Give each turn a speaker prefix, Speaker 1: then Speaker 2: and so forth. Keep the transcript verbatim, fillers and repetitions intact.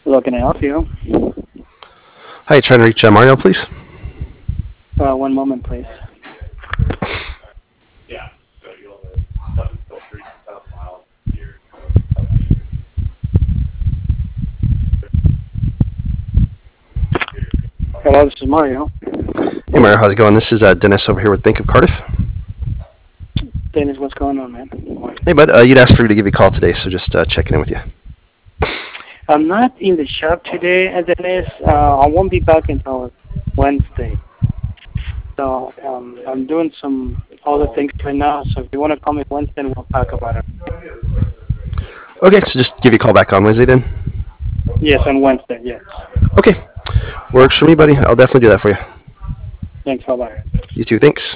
Speaker 1: Hello, can I help you?
Speaker 2: Hi, trying to reach uh, Mario, please.
Speaker 1: Uh, one moment, please. Hello, this is Mario.
Speaker 2: Hey, Mario, how's it going? This is uh, Dennis over here with Bank of Cardiff.
Speaker 1: Dennis, what's going on, man?
Speaker 2: Hey, bud, uh, you'd asked for me to give you a call today, so just uh, checking in with you.
Speaker 1: I'm not in the shop today, uh, Dennis. Uh, I won't be back until Wednesday. So um, I'm doing some other things right now. So if you want to call me Wednesday, we'll talk about it.
Speaker 2: Okay, so just give you a call back on Wednesday then.
Speaker 1: Yes, on Wednesday. Yes.
Speaker 2: Okay, works for me, buddy. I'll definitely do that for you.
Speaker 1: Thanks. Bye bye.
Speaker 2: You too. Thanks.